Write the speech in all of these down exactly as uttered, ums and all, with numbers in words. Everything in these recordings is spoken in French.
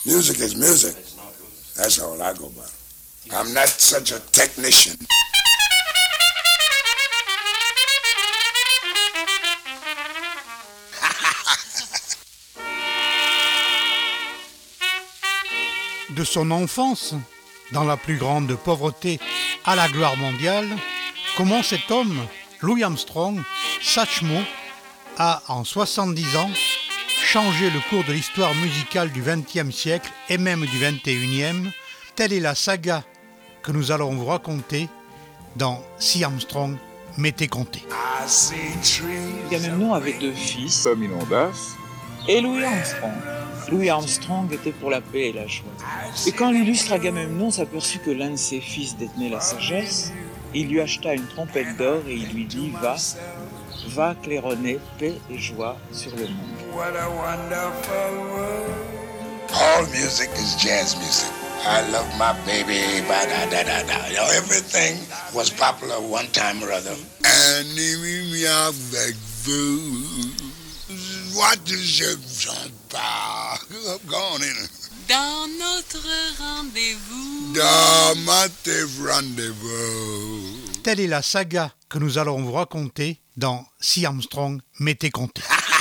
Music is music. That's all I go by. I'm not such a technician. De son enfance, dans la plus grande pauvreté à la gloire mondiale, comment cet homme, Louis Armstrong, Satchmo, a en soixante-dix ans changé le cours de l'histoire musicale du vingtième siècle et même du vingt et unième. Telle est la saga que nous allons vous raconter dans Si Armstrong m'était compté. Agamemnon avait deux fils, et Louis Armstrong. Louis Armstrong était pour la paix et la joie. Et quand l'illustre Agamemnon s'aperçut que l'un de ses fils détenait la sagesse, il lui acheta une trompette d'or et il lui dit « Va, va claironner paix et joie sur le monde. » What a wonderful world. All music is jazz music. I love my baby, ba da da da da. You know, everything was popular one time or other. And me avec vous. What is your pas? Go on in. Dans notre rendez-vous. Dans notre rendez-vous. Telle est la saga que nous allons vous raconter dans Si Armstrong m'était compté.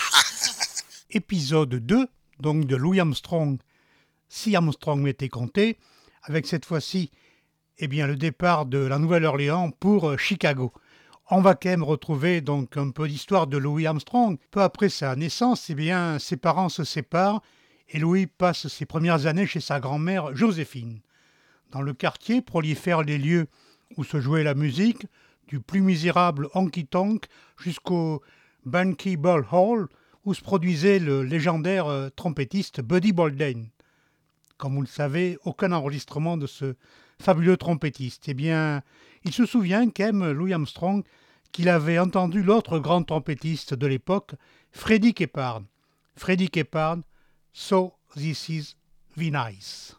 Épisode deux, donc de Louis Armstrong, Si Armstrong m'était compté, avec cette fois-ci eh bien, le départ de la Nouvelle-Orléans pour Chicago. On va quand même retrouver donc un peu d'histoire de Louis Armstrong. Peu après sa naissance, eh bien, ses parents se séparent et Louis passe ses premières années chez sa grand-mère Joséphine. Dans le quartier prolifèrent les lieux où se jouait la musique, du plus misérable honky-tonk jusqu'au Bunky Ball Hall, où se produisait le légendaire euh, trompettiste Buddy Bolden. Comme vous le savez, aucun enregistrement de ce fabuleux trompettiste. Eh bien, il se souvient qu'aime Louis Armstrong qu'il avait entendu l'autre grand trompettiste de l'époque, Freddie Keppard. Freddie Keppard, So This Is The Nice.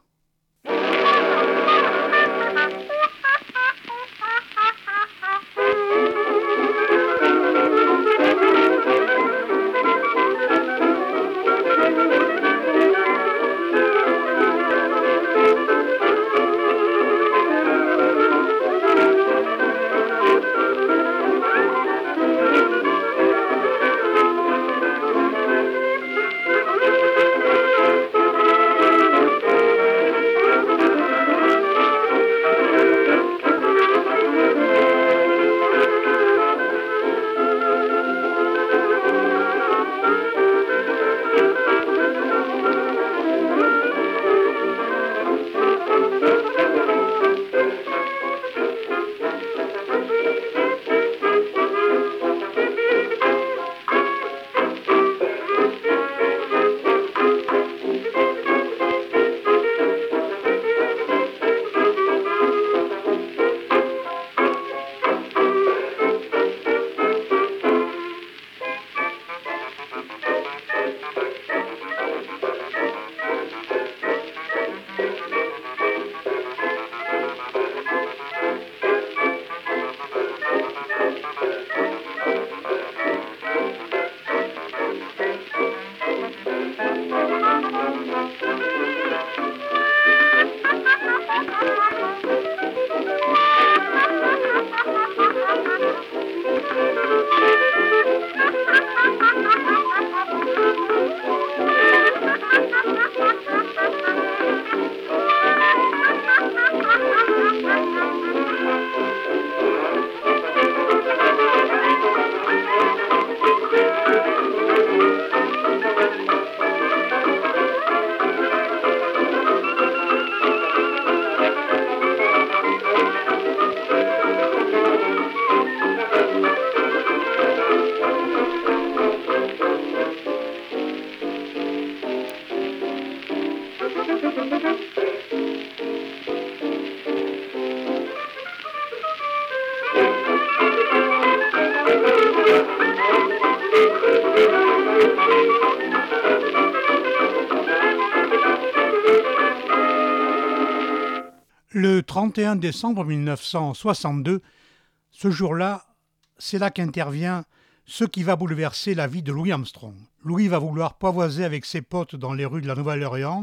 Le trente et un décembre mille neuf cent soixante-deux, ce jour-là, c'est là qu'intervient ce qui va bouleverser la vie de Louis Armstrong. Louis va vouloir pavoiser avec ses potes dans les rues de la Nouvelle-Orléans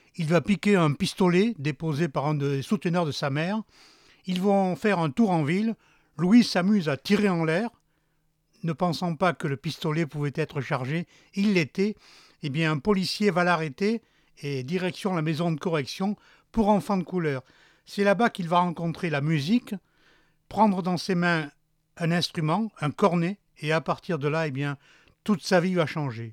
il va piquer un pistolet déposé par un des souteneurs de sa mère. Ils vont faire un tour en ville. Louis s'amuse à tirer en l'air, ne pensant pas que le pistolet pouvait être chargé. Il l'était. Eh bien, un policier va l'arrêter et direction la maison de correction pour enfants de couleur. C'est là-bas qu'il va rencontrer la musique, prendre dans ses mains un instrument, un cornet, et à partir de là, eh bien, toute sa vie va changer.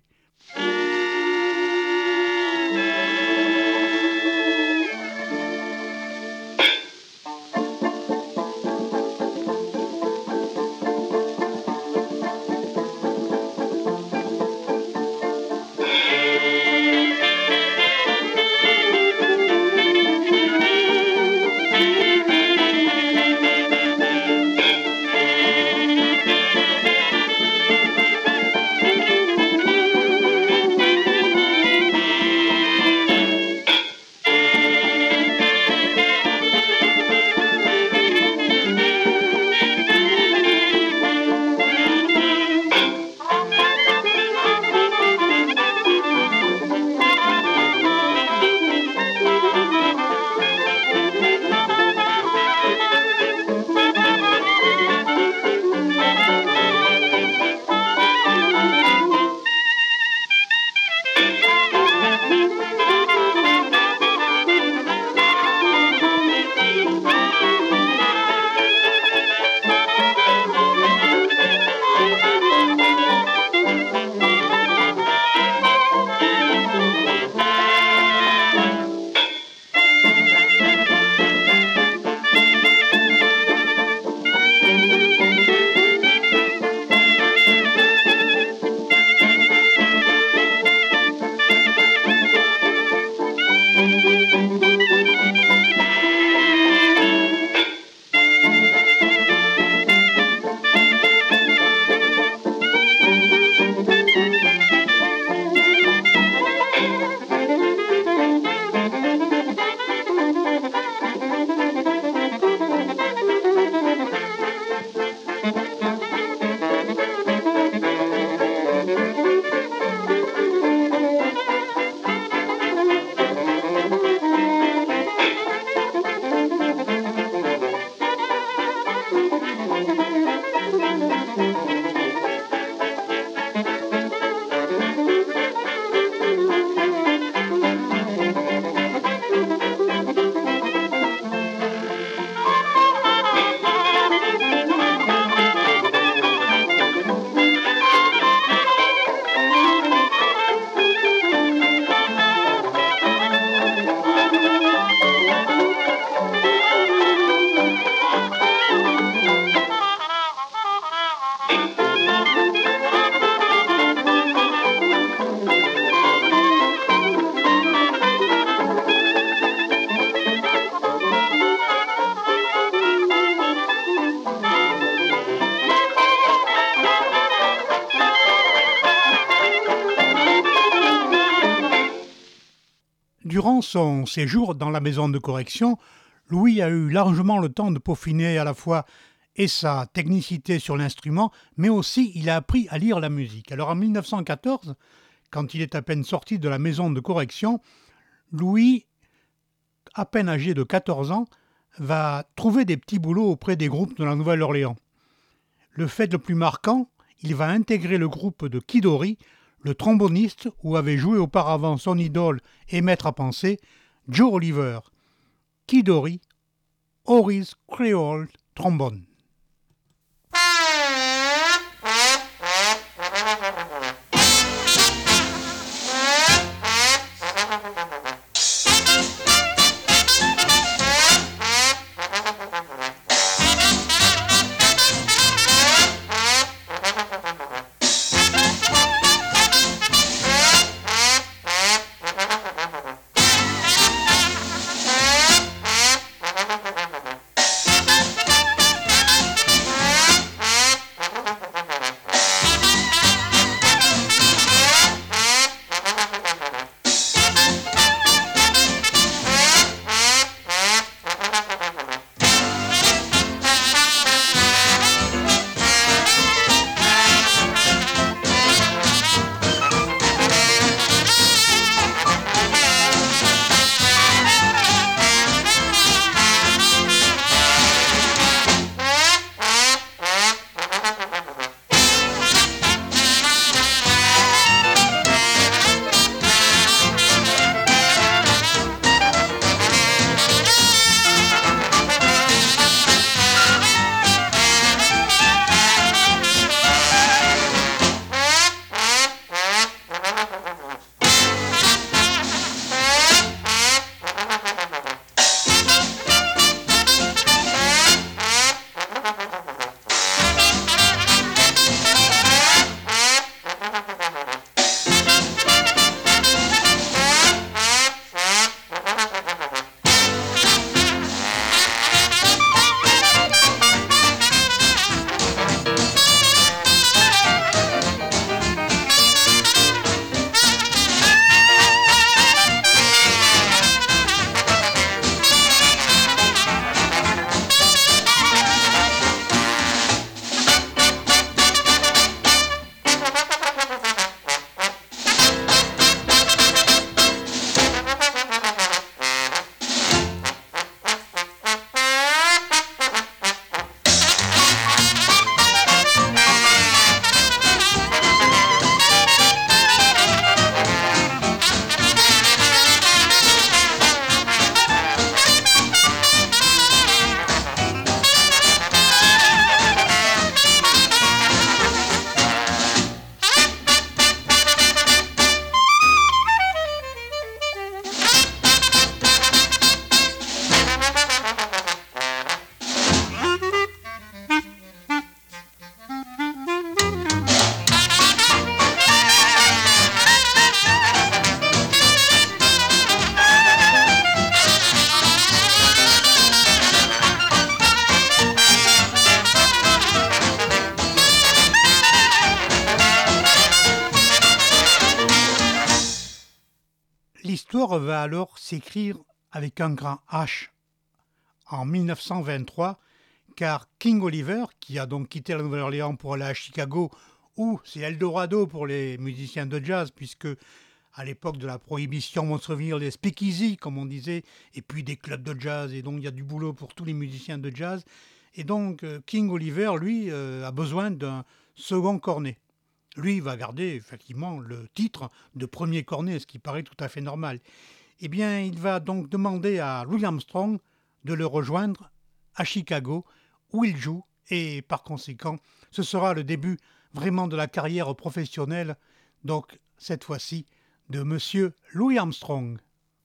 Durant son séjour dans la maison de correction, Louis a eu largement le temps de peaufiner à la fois et sa technicité sur l'instrument, mais aussi il a appris à lire la musique. Alors en mille neuf cent quatorze, quand il est à peine sorti de la maison de correction, Louis, à peine âgé de quatorze ans, va trouver des petits boulots auprès des groupes de la Nouvelle-Orléans. Le fait le plus marquant, il va intégrer le groupe de Kid Ory, le tromboniste où avait joué auparavant son idole et maître à penser, Joe Oliver. Kid Ory, Ory's Creole Trombone. L'histoire va alors s'écrire avec un grand H en mille neuf cent vingt-trois, car King Oliver, qui a donc quitté la Nouvelle-Orléans pour aller à Chicago, où c'est Eldorado pour les musiciens de jazz, puisque à l'époque de la prohibition vont se revenir les speakeasy, comme on disait, et puis des clubs de jazz, et donc il y a du boulot pour tous les musiciens de jazz. Et donc King Oliver, lui, euh, a besoin d'un second cornet. Lui, il va garder effectivement le titre de premier cornet, ce qui paraît tout à fait normal. Eh bien, il va donc demander à Louis Armstrong de le rejoindre à Chicago, où il joue, et par conséquent, ce sera le début vraiment de la carrière professionnelle, donc cette fois-ci, de Monsieur Louis Armstrong.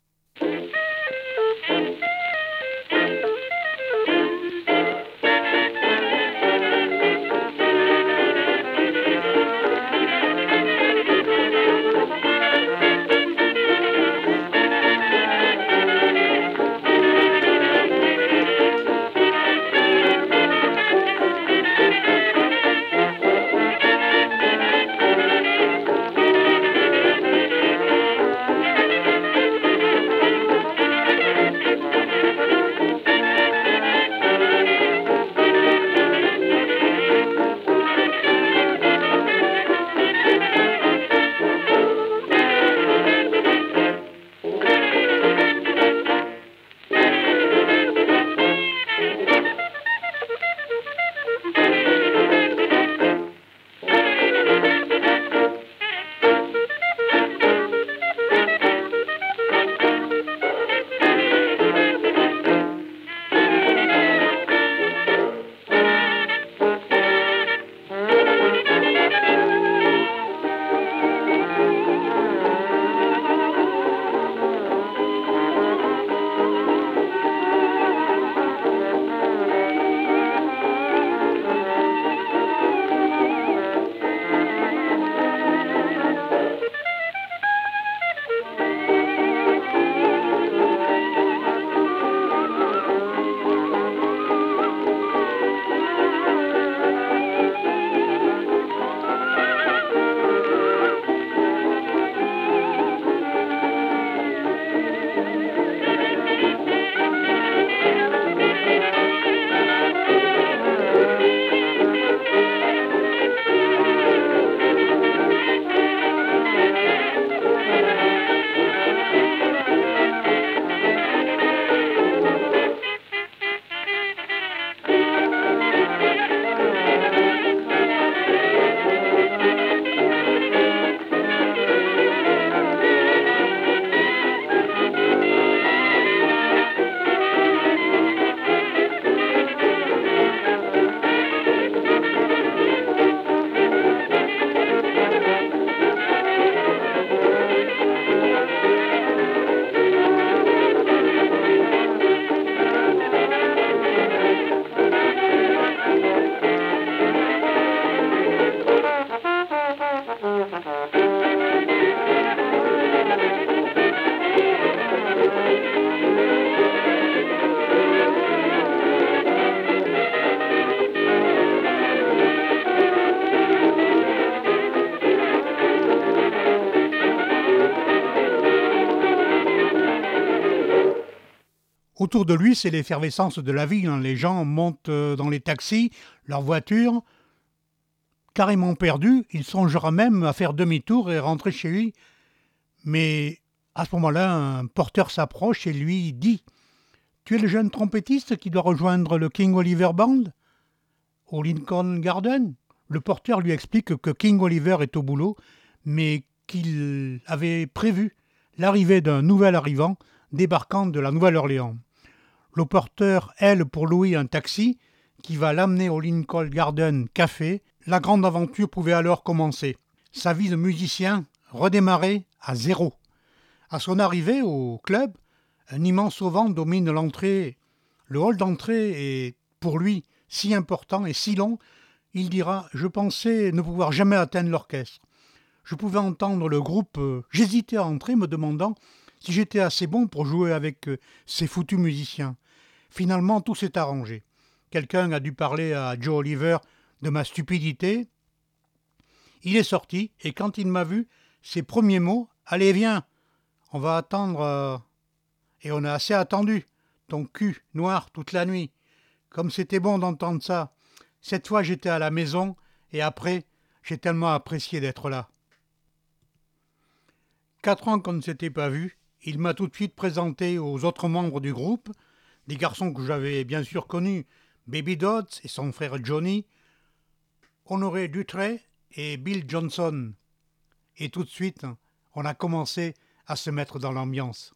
Autour de lui, c'est l'effervescence de la ville. Les gens montent dans les taxis, leurs voitures, carrément perdus. Il songera même à faire demi-tour et rentrer chez lui. Mais à ce moment-là, un porteur s'approche et lui dit « Tu es le jeune trompettiste qui doit rejoindre le King Oliver Band au Lincoln Garden ?» Le porteur lui explique que King Oliver est au boulot, mais qu'il avait prévu l'arrivée d'un nouvel arrivant débarquant de la Nouvelle-Orléans. Le porteur aile pour Louis un taxi qui va l'amener au Lincoln Garden Café. La grande aventure pouvait alors commencer. Sa vie de musicien redémarrait à zéro. À son arrivée au club, un immense auvent domine l'entrée. Le hall d'entrée est pour lui si important et si long, il dira « Je pensais ne pouvoir jamais atteindre l'orchestre. Je pouvais entendre le groupe, euh, j'hésitais à entrer me demandant si j'étais assez bon pour jouer avec euh, ces foutus musiciens. Finalement, tout s'est arrangé. Quelqu'un a dû parler à Joe Oliver de ma stupidité. Il est sorti et quand il m'a vu, ses premiers mots « Allez, viens !» On va attendre, euh, et on a assez attendu, ton cul noir toute la nuit. Comme c'était bon d'entendre ça. Cette fois, j'étais à la maison, et après, j'ai tellement apprécié d'être là. Quatre ans qu'on ne s'était pas vus, il m'a tout de suite présenté aux autres membres du groupe, des garçons que j'avais bien sûr connus, Baby Dodds et son frère Johnny, Honoré Dutray et Bill Johnson. Et tout de suite, on a commencé à se mettre dans l'ambiance.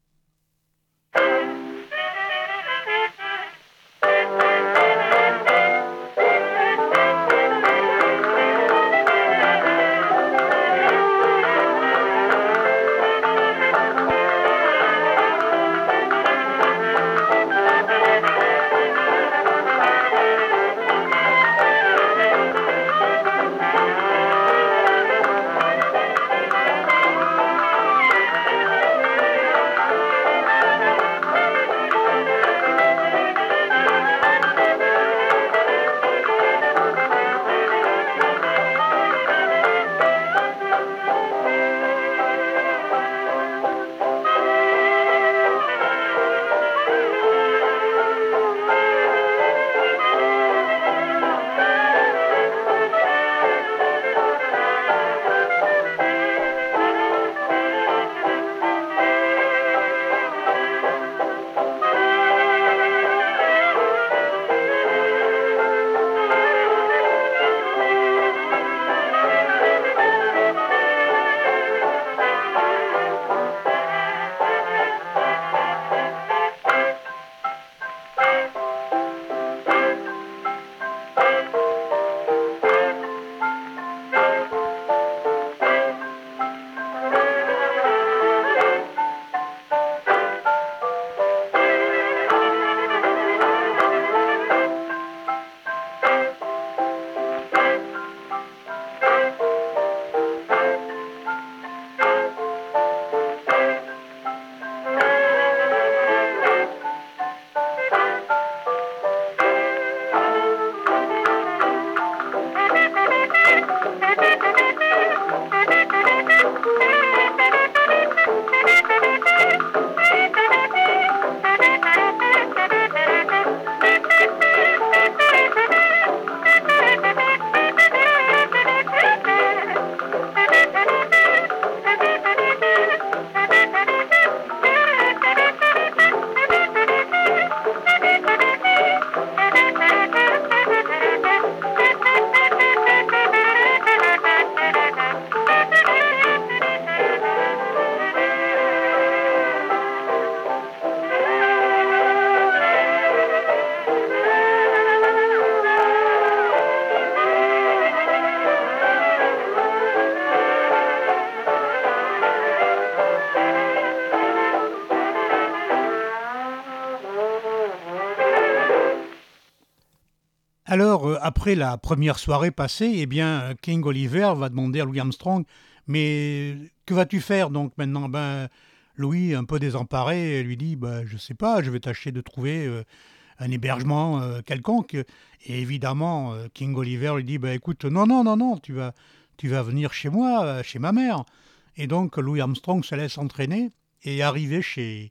Alors, euh, après la première soirée passée, eh bien, King Oliver va demander à Louis Armstrong « Mais que vas-tu faire donc maintenant ?» Ben, Louis, un peu désemparé, lui dit ben, « Je sais pas, je vais tâcher de trouver euh, un hébergement euh, quelconque. » Et évidemment, euh, King Oliver lui dit ben, « Écoute, non, non, non, non, tu vas, tu vas venir chez moi, euh, chez ma mère. » Et donc, Louis Armstrong se laisse entraîner et arrivé chez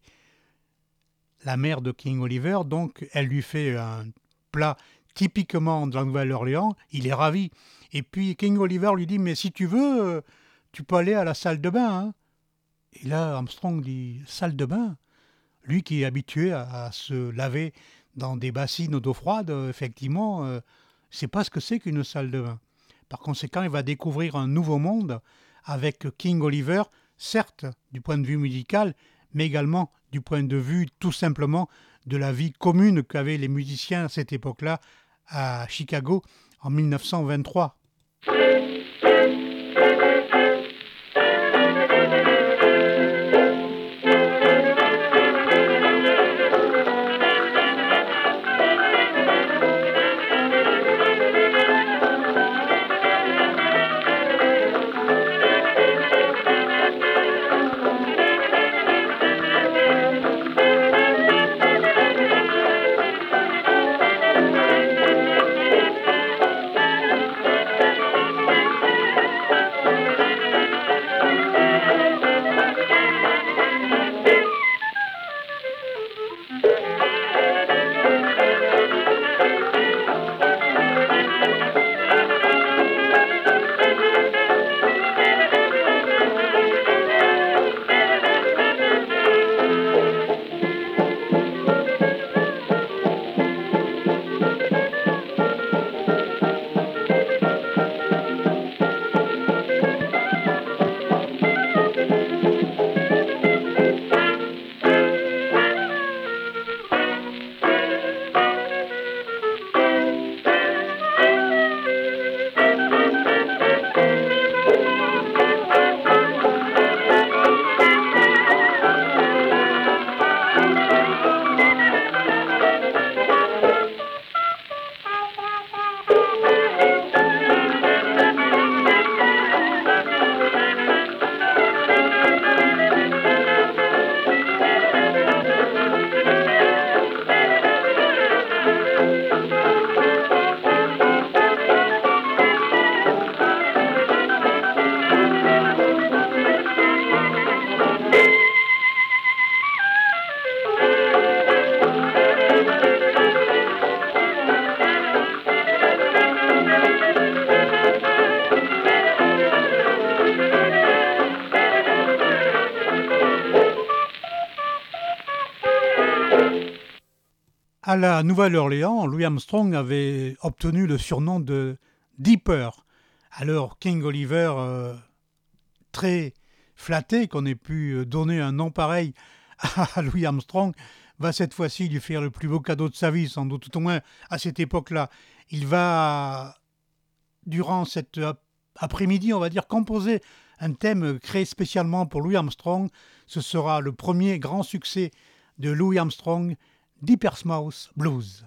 la mère de King Oliver, donc elle lui fait un plat typiquement de la Nouvelle-Orléans, il est ravi. Et puis King Oliver lui dit « Mais si tu veux, tu peux aller à la salle de bain. Hein. » Et là, Armstrong dit « Salle de bain ?» Lui qui est habitué à, à se laver dans des bassines d'eau froide, effectivement, euh, c'est pas ce que c'est qu'une salle de bain. Par conséquent, il va découvrir un nouveau monde avec King Oliver, certes du point de vue musical, mais également du point de vue tout simplement de la vie commune qu'avaient les musiciens à cette époque-là à Chicago en mille neuf cent vingt-trois. À la Nouvelle-Orléans, Louis Armstrong avait obtenu le surnom de Dipper. Alors King Oliver, euh, très flatté qu'on ait pu donner un nom pareil à Louis Armstrong, va cette fois-ci lui faire le plus beau cadeau de sa vie, sans doute, tout au moins à cette époque-là. Il va, durant cet après-midi, on va dire, composer un thème créé spécialement pour Louis Armstrong. Ce sera le premier grand succès de Louis Armstrong, Dipper's Mouth Blues.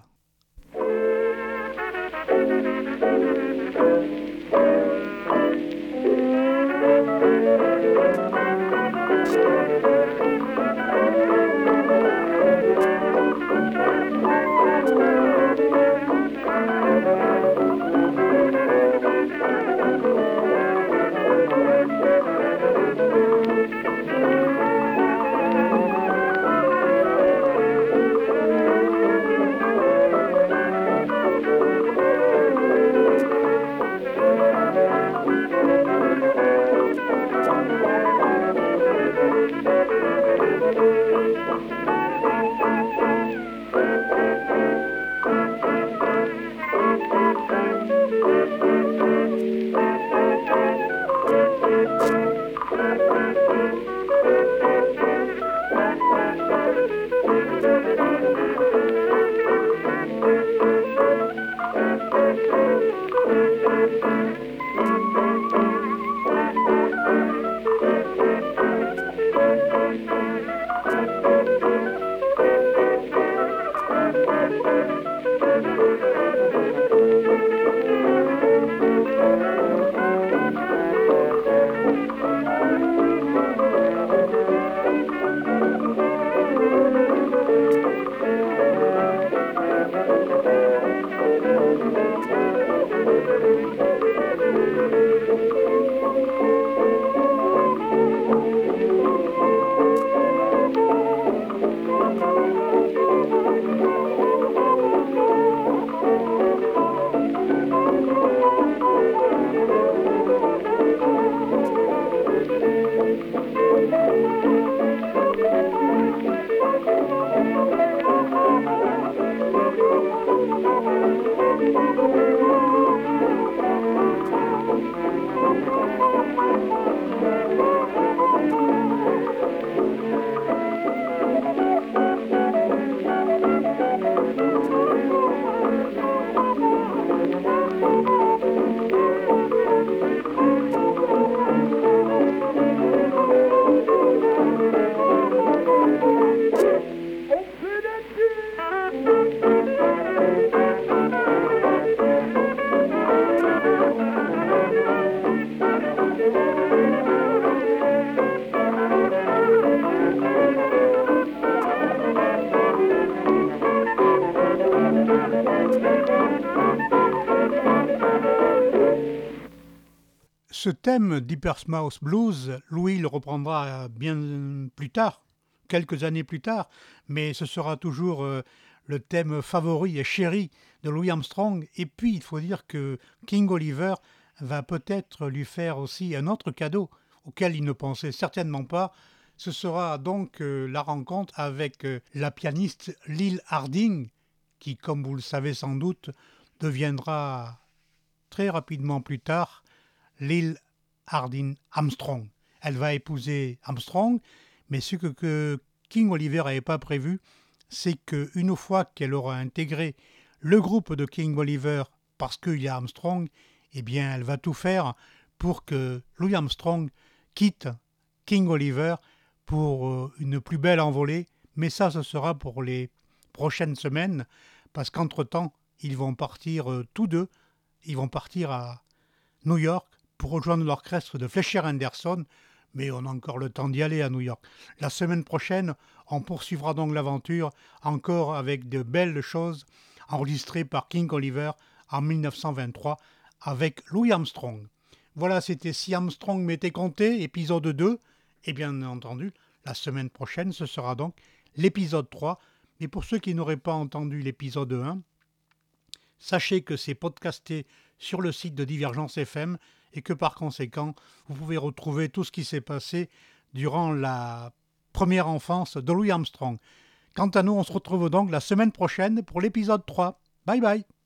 Ce thème Dipper's Mouth Blues, Louis le reprendra bien plus tard, quelques années plus tard, mais ce sera toujours euh, le thème favori et chéri de Louis Armstrong. Et puis, il faut dire que King Oliver va peut-être lui faire aussi un autre cadeau auquel il ne pensait certainement pas. Ce sera donc euh, la rencontre avec euh, la pianiste Lil Harding, qui, comme vous le savez sans doute, deviendra très rapidement plus tard Lil Harding Armstrong. Elle va épouser Armstrong, mais ce que, que King Oliver n'avait pas prévu, c'est qu'une fois qu'elle aura intégré le groupe de King Oliver parce qu'il y a Armstrong, eh bien elle va tout faire pour que Louis Armstrong quitte King Oliver pour une plus belle envolée, mais ça ce sera pour les prochaines semaines, parce qu'entre-temps, ils vont partir euh, tous deux, ils vont partir à New York pour rejoindre l'orchestre de Fletcher Henderson, mais on a encore le temps d'y aller à New York. La semaine prochaine, on poursuivra donc l'aventure, encore avec de belles choses enregistrées par King Oliver en dix-neuf cent vingt-trois avec Louis Armstrong. Voilà, c'était Si Armstrong m'était compté, épisode deux, et bien entendu, la semaine prochaine, ce sera donc l'épisode trois. Mais pour ceux qui n'auraient pas entendu l'épisode un, sachez que c'est podcasté sur le site de Divergence F M et que par conséquent, vous pouvez retrouver tout ce qui s'est passé durant la première enfance de Louis Armstrong. Quant à nous, on se retrouve donc la semaine prochaine pour l'épisode trois. Bye bye.